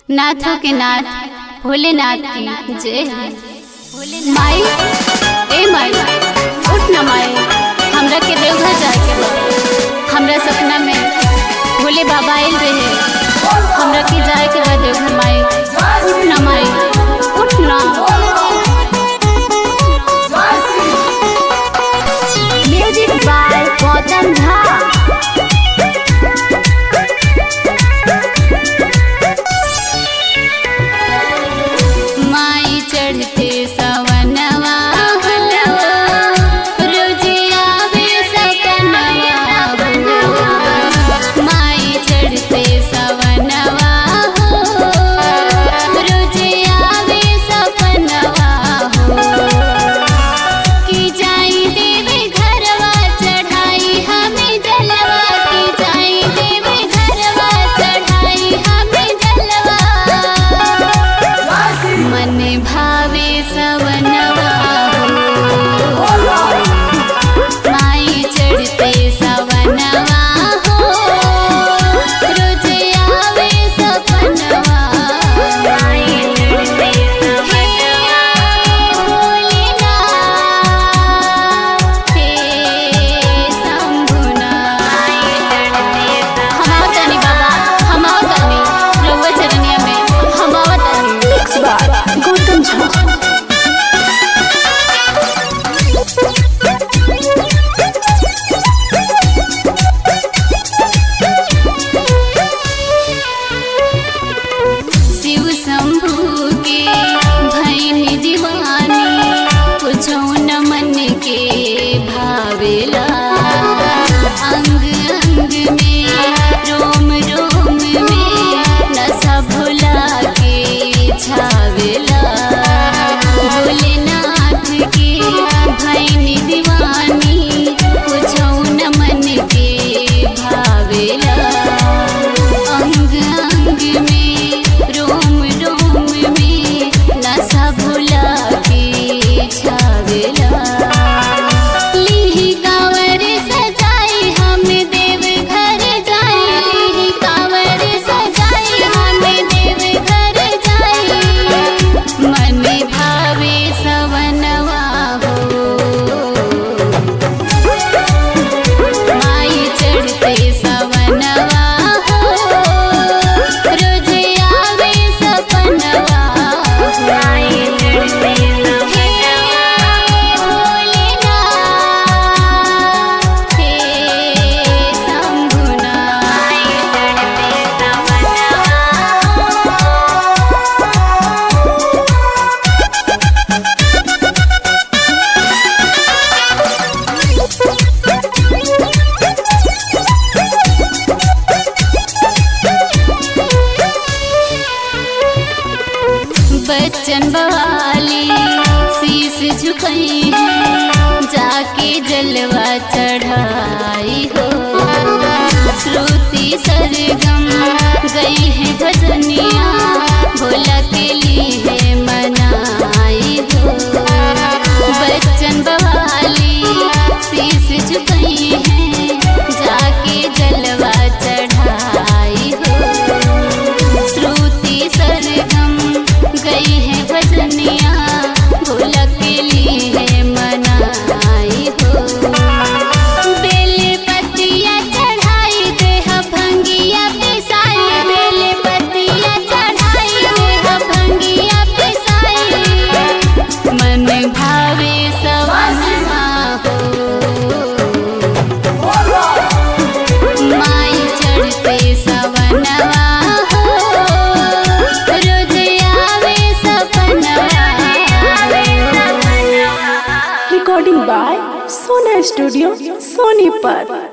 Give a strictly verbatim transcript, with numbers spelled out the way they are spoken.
नाथों के नाथ भोलेनाथ की जय है। माई ए माई उठ न माई, हमरा के देवघर जाए के बा। हमरा सपना में भोले बाबा आइल रहे, हमरा के जाए के बा देवघर। माई उठ न माई, उठ न। Music by Gautam Jha. चढ़ते सवनवा रोजिया भी सपनवा, माई चढ़ते सवनवा रोजिया भी सपनवा कि जाई देवे घरवा चढ़ाई हमें जलवा, कि जाई देवे घरवा चढ़ाई हमें जलवा। मन भावे सवनवा माई चढ़ते सवनवा हो रोजिया वे सपनवा। माई चढ़ते सवनवा भोलेनाथ हे शंभुनाथ। हम आवतानी बाबा, हम आवतानी रउआ चरनिया में, हम आवतानी। Mix by Gautam Jha. शिव शंभू के भैनी दीवानी, कुछो न मन के भावेला। अंग अंग में रोम रोम में नशा भुला के छावेला। भोलेनाथ के भैनी दीवानी, कुछो न मन के भावेला। अंग अंग में रोम रोम में नशा भुला के छावेला। लीही कांवर सजाई हम देव घर जाई, लीही कांवर सजाई हम देव घर जाई। मन भावे सवनवा हो माई चढ़ते सवनवा हो रोजिया वे सपनवा। माई चढ़ते सवनवा भोलेनाथ हे शंभुनाथ। माई बच्चन बवाली शीश झुकई है, जाके जलवा चढ़ाई हो। श्रुति सरगम गई है भजनिया, भोला के लिए मनाई हो। बच्चन बवाली शीश झुकई है, जाके जलवा चढ़ाई हो। श्रुति सरगम गई है भजनिया, भोला के लिए मनाई हो। बेल पतिया चढ़ाई देह भंगिया पिसाई, बेल पतिया चढ़ाई देह भंगिया पिसाई। मन भावे सवनवा हो माई चढ़ते सवनवा हो रोजिया वे सपनवा। Recording by Sona studio Sonipat.